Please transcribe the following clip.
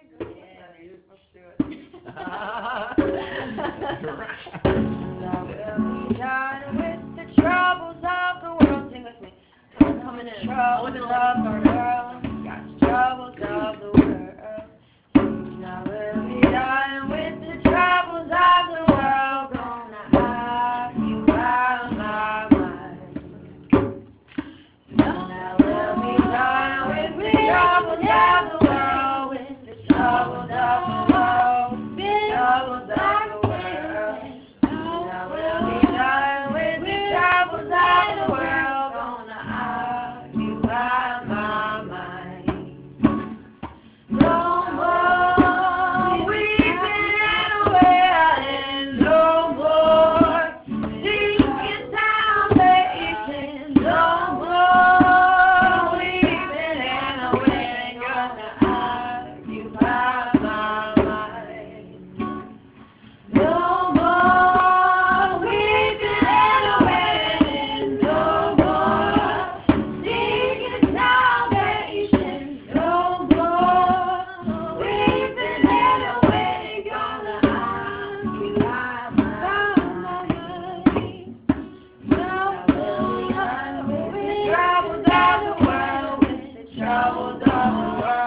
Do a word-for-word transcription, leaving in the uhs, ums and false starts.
Let's do it. Now we'll be done with the troubles of the world. Sing with me. Coming in. Troubles of the world. Got troubles of the world. Now we'll be done with the troubles of the world. Gonna occupy my mind. Now we'll be done with the troubles of the world. With the troubles of the world. Troubles of the world. Now we'll be done with the troubles of the world. Gonna occupy my mind. No more weeping and wailing. No more seeking salvation. No more weeping and wailing. Gonna occupy my mind. No more weeping and wailing. No more seeking salvation. No more weeping and wailing. Gonna occupy my mind. Now we'll be done with the troubles of the world. With the troubles of the world.